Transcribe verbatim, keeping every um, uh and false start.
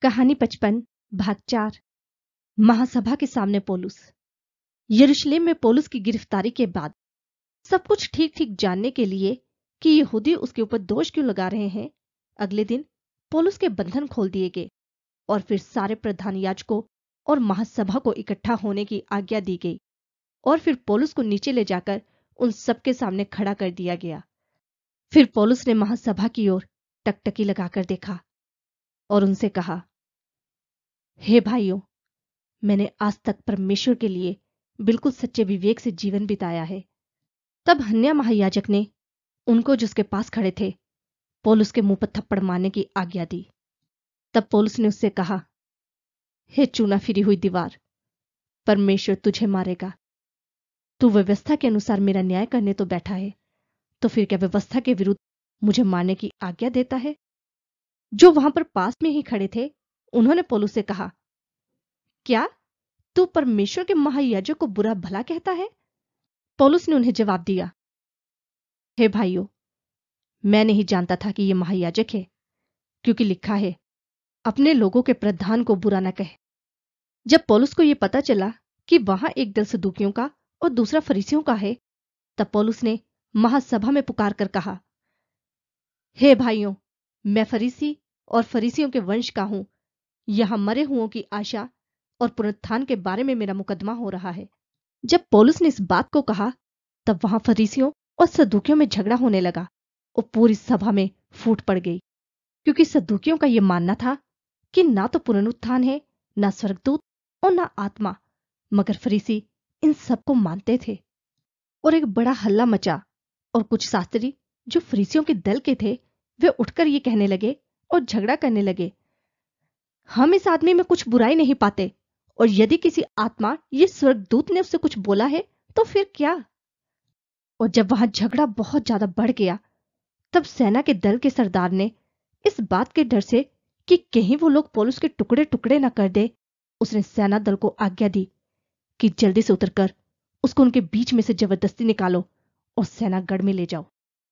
कहानी पचपन भाग चार। महासभा के सामने पौलुस। यरूशलेम में पौलुस की गिरफ्तारी के बाद सब कुछ ठीक ठीक जानने के लिए कि यहूदी उसके ऊपर दोष क्यों लगा रहे हैं, अगले दिन पौलुस के बंधन खोल दिए गए और फिर सारे प्रधान याजकों और महासभा को इकट्ठा होने की आज्ञा दी गई और फिर पौलुस को नीचे ले जाकर उन सबके सामने खड़ा कर दिया गया। फिर पौलुस ने महासभा की ओर टकटकी लगाकर देखा और उनसे कहा, हे भाइयों, मैंने आज तक परमेश्वर के लिए बिल्कुल सच्चे विवेक से जीवन बिताया है। तब हन्या महायाजक ने उनको जिसके पास खड़े थे पौलुस के मुंह पर थप्पड़ मारने की आज्ञा दी। तब पौलुस ने उससे कहा, हे चूना फिरी हुई दीवार, परमेश्वर तुझे मारेगा। तू व्यवस्था के अनुसार मेरा न्याय करने तो बैठा है, तो फिर क्या व्यवस्था के विरुद्ध मुझे मारने की आज्ञा देता है? जो वहां पर पास में ही खड़े थे उन्होंने पौलुस से कहा, क्या तू परमेश्वर के महायाजक को बुरा भला कहता है? पौलुस ने उन्हें जवाब दिया, हे भाइयों, मैं नहीं जानता था कि यह महायाजक है, क्योंकि लिखा है, अपने लोगों के प्रधान को बुरा न कहे। जब पौलुस को यह पता चला कि वहां एक दल सदूकियों का और दूसरा फरीसियों का है, तब पौलुस ने महासभा में पुकार कर कहा, हे भाइयों, मैं फरीसी और फरीसियों के वंश का हूं। यहां मरे हुओं की आशा और पुनरुत्थान के बारे में मेरा मुकदमा हो रहा है। जब पौलुस ने इस बात को कहा तब वहां फरीसियों और सदूकियों में झगड़ा होने लगा और पूरी सभा में फूट पड़ गई, क्योंकि सदूकियों का यह मानना था कि ना तो पुनरुत्थान है, ना स्वर्गदूत और ना आत्मा, मगर फरीसी इन सबको मानते थे। और एक बड़ा हल्ला मचा और कुछ शास्त्री जो फरीसियों के दल के थे वे उठकर ये कहने लगे और झगड़ा करने लगे, हम इस आदमी में कुछ बुराई नहीं पाते, और यदि किसी आत्मा ये स्वर्गदूत ने उससे कुछ बोला है तो फिर क्या? और जब वहां झगड़ा बहुत ज्यादा बढ़ गया तब सेना के दल के सरदार ने इस बात के डर से कि कहीं वो लोग पौलुस के टुकड़े टुकड़े न कर दे, उसने सेना दल को आज्ञा दी कि जल्दी से उतरकर उसको उनके बीच में से जबरदस्ती निकालो और सेनागढ़ में ले जाओ।